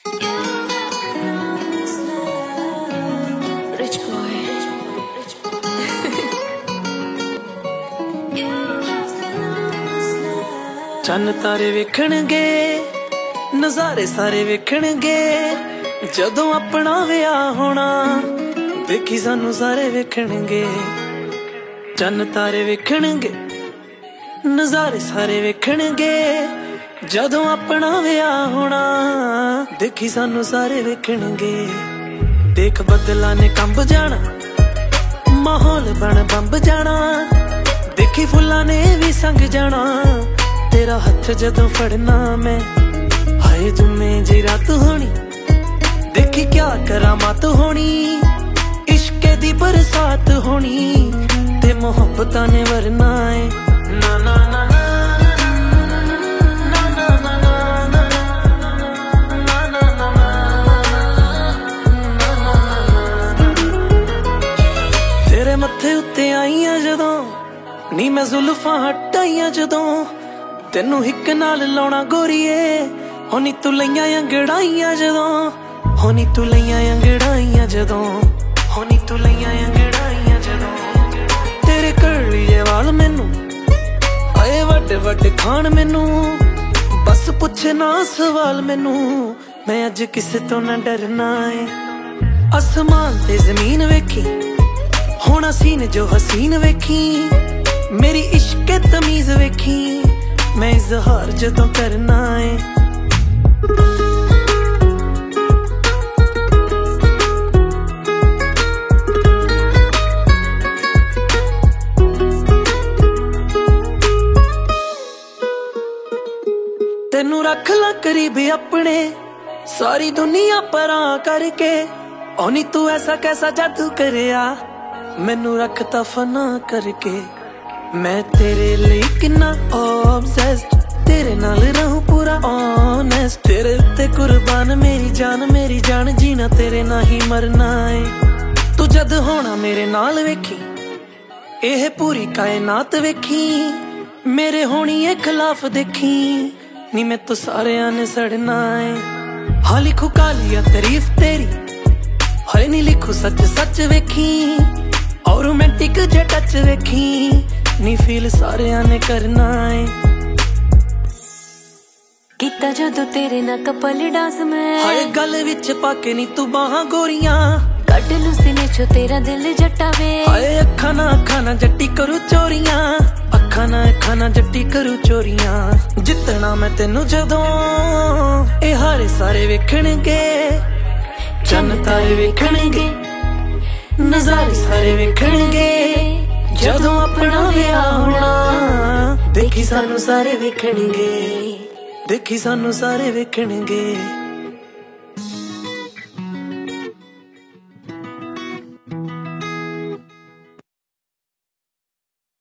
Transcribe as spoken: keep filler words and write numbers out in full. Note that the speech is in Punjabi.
Rich boy. ਚੰਨ ਤਾਰੇ ਵੇਖਣਗੇ, ਨਜ਼ਾਰੇ ਸਾਰੇ ਵੇਖਣਗੇ, ਜਦੋਂ ਆਪਣਾ ਵਿਆਹ ਹੋਣਾ ਦੇਖੀ ਸਾਨੂੰ ਸਾਰੇ ਵੇਖਣਗੇ। ਚੰਨ ਤਾਰੇ ਵੇਖਣਗੇ, ਨਜ਼ਾਰੇ ਸਾਰੇ ਵੇਖਣਗੇ, ਜਦੋਂ ਆਪਣਾ ਵਿਆਹ ਹੋਣਾ ਦੇਖੀ ਸਾਨੂੰ ਸਾਰੇ ਵੇਖਣਗੇ। ਦੇਖ ਬੱਦਲਾਂ ਨੇ ਕੰਬ ਜਾਣਾ, ਮਾਹੌਲ ਬਣ ਬੰਬ ਜਾਣਾ, ਦੇਖੀ ਫੁੱਲਾਂ ਨੇ ਵੀ ਸੰਗ ਜਾਣਾ, ਤੇਰਾ ਹੱਥ ਜਦੋਂ ਫੜਨਾ ਮੈਂ, ਹਾਏ ਜੁਮੇ ਜੀ ਰਾਤ ਹੋਣੀ, ਦੇਖੀ ਕਿਆ ਕਰਾਮਾਤ ਹੋਣੀ, ਇਸ਼ਕੇ ਦੀ ਬਰਸਾਤ ਹੋਣੀ, ਤੇ ਮੁਹੱਬਤਾਂ ਨੇ ਵਰਨਾ ਏ। ਨਾ ਨਾ ਨਾ ਤੇਰੇ ਮੱਥੇ ਉੱਤੇ ਆਈਆਂ ਜਦੋਂ, ਨੀ ਮੈਂ ਜ਼ੁਲਫਾਂ ਹਟਾਈਆਂ ਜਦੋਂ, ਤੈਨੂੰ ਹਿੱਕ ਨਾਲ ਲਾਉਣਾ ਗੋਰੀਏ, ਹੋਣੀ ਤੂੰ ਲਈਆਂ ਅੰਗੜਾਈਆਂ ਜਦੋਂ, ਹੋਣੀ ਤੂੰ ਲਈਆਂ ਅੰਗੜਾਈਆਂ ਜਦੋਂ, ਹੋਣੀ ਤੂੰ ਲਈਆਂ ਅੰਗੜਾਈਆਂ ਜਦੋਂ। ਤੇਰੇ ਕਰਲੀਏ ਵਾਲ ਮੈਨੂੰ ਆਏ ਵੱਡੇ ਵੱਡੇ ਖਾਣ ਮੈਨੂੰ, ਬਸ ਪੁੱਛ ਨਾ ਸਵਾਲ ਮੈਨੂੰ, ਮੈਂ ਅੱਜ ਕਿਸੇ ਤੋਂ ਨਾ ਡਰਨਾ ਏ। ਅਸਮਾਨ ਤੇ ਜ਼ਮੀਨ ਵੇਖੀ, ਹੁਣ ਹਸੀਨ ਜੋ ਹਸੀਨ ਵੇਖੀ, ਮੇਰੀ ਇਸ਼ਕੇ ਤਮੀਜ਼ ਵੇਖੀ, ਮੈਂ ਇਜ਼ਹਾਰ ਜਦੋਂ ਕਰਨਾ ਏ। ਤੈਨੂੰ ਰੱਖ ਲਾ ਕਰੀਬ ਆਪਣੇ, ਸਾਰੀ ਦੁਨੀਆ ਪਰਾਂ ਕਰਕੇ, ਔਨੀ ਤੂੰ ਐਸਾ ਕੈਸਾ ਜਾਦੂ ਕਰਿਆ, ਮੈਨੂੰ ਰੱਖਤਾ ਫਨਾ ਕਰਕੇ। ਮੈਂ ਤੇਰੇ ਲਈ ਕਿੰਨਾ obsessed, ਤੇਰੇ ਨਾਲ ਰਹੂੰ ਪੂਰਾ honest, ਤੇਰੇ ਉੱਤੇ ਕੁਰਬਾਨ ਮੇਰੀ ਜਾਨ ਮੇਰੀ ਜਾਨ, ਜੀਣਾ ਤੇਰੇ ਨਾਲ ਹੀ ਮਰਨਾ ਏ। ਤੂੰ ਜਦ ਹੋਣਾ ਮੇਰੇ ਨਾਲ ਵੇਖੀ, ਇਹ ਪੂਰੀ ਕਾਇਨਾਤ ਵੇਖੀ, ਮੇਰੇ ਹੋਣੀ ਏ ਖਿਲਾਫ ਦੇਖੀ, ਨੀ ਮੈਂ ਤੂੰ ਸਾਰਿਆਂ ਨੇ ਸੜਨਾ ਏ। ਹਾਂ ਲਿਖੂ ਕਾਲੀਆ ਤਾਰੀਫ ਤੇਰੀ, ਹਾਏ ਨੀ ਲਿਖੂ ਸੱਚ ਸੱਚ ਵੇਖੀ, ਔਰ ਰੋਮਾਂਟਿਕ ਜੇ ਟੱਚ ਵੇਖੀ, ਨੀ ਫੀਲ ਸਾਰਿਆਂ ਨੇ ਕਰਨਾ ਏ। ਕੀਤਾ ਜਦੋਂ ਤੇਰੇ ਨਾਲ ਕਪਲ ਡਾਂਸ ਮੈਂ, ਹਾਏ ਗੱਲ ਵਿੱਚ ਪਾ ਕੇ ਨੀ ਤੂੰ ਬਾਹਾਂ ਗੋਰੀਆਂ, ਕੱਢ ਲੂ ਸੀਨੇ ਚੋਂ ਤੇਰਾ ਦਿਲ ਜੱਟਾ ਵੇ। ਹਾਏ ਅੱਖਾਂ ਨਾ ਅੱਖਾਂ ਨਾ ਜੱਟੀ ਕਰੂ ਚੋਰੀਆਂ, ਅੱਖਾਂ ਨਾ ਅੱਖਾਂ ਨਾ ਜੱਟੀ ਕਰੂ ਚੋਰੀਆਂ, ਜਿੱਤਣਾ ਮੈਂ ਤੈਨੂੰ ਜਦੋਂ ਇਹ ਹਾਰੇ ਸਾਰੇ ਵੇਖਣਗੇ। ਚੰਨ ਤਾਰੇ ਵੇਖਣਗੇ, ਨਜ਼ਾਰੇ ਸਾਰੇ ਵੇਖਣਗੇ, ਜਦੋਂ ਆਪਣਾ ਵਿਆਹ ਹੋਣਾ ਦੇਖੀ ਸਾਨੂੰ ਸਾਰੇ ਵੇਖਣਗੇ, ਦੇਖੀ ਸਾਨੂੰ ਸਾਰੇ ਵੇਖਣਗੇ।